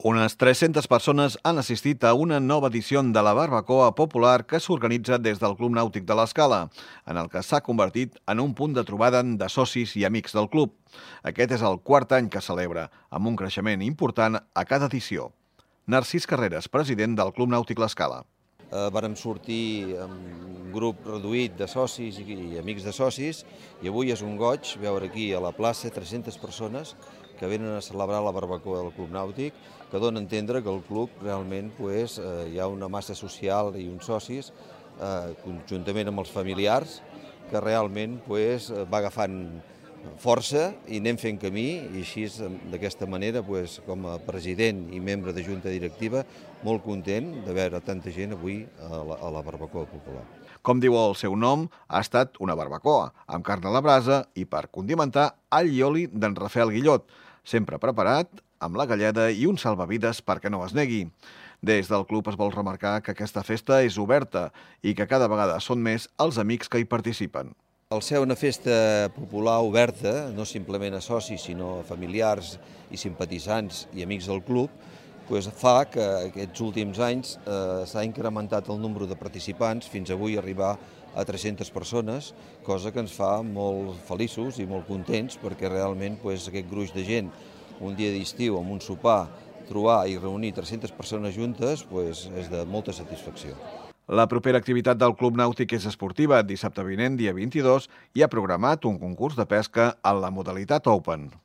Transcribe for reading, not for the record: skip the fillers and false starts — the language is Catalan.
Unes 300 persones han assistit a una nova edició de la barbacoa popular que s'organitza des del Club Nàutic de l'Escala, en el que s'ha convertit en un punt de trobada de socis i amics del club. Aquest és el quart any que celebra, amb un creixement important a cada edició. Narcís Carreras, president del Club Nàutic l'Escala. Vàrem sortir amb un grup reduït de socis i amics de socis i avui és un goig veure aquí a la plaça 300 persones que venen a celebrar la barbacoa del Club Nàutic, que dona a entendre que el club realment hi ha una massa social i uns socis, conjuntament amb els familiars, que realment va agafant força i anem fent camí i així d'aquesta manera com a president i membre de junta directiva molt content de veure tanta gent avui a la barbacoa popular. Com diu el seu nom, ha estat una barbacoa, amb carn a la brasa i per condimentar all i oli d'en Rafael Guillot, sempre preparat amb la galleda i un salvavides perquè no es negui. Des del club es vol remarcar que aquesta festa és oberta i que cada vegada són més els amics que hi participen. Al ser una festa popular oberta, no simplement a socis, sinó a familiars i simpatitzants i amics del club, fa que aquests últims anys s'ha incrementat el nombre de participants fins avui arribar a 300 persones, cosa que ens fa molt feliços i molt contents perquè realment aquest gruix de gent, un dia d'estiu amb un sopar, trobar i reunir 300 persones juntes és de molta satisfacció. La propera activitat del Club Nàutic és esportiva. Dissabte vinent, dia 22, hi ha programat un concurs de pesca en la modalitat Open.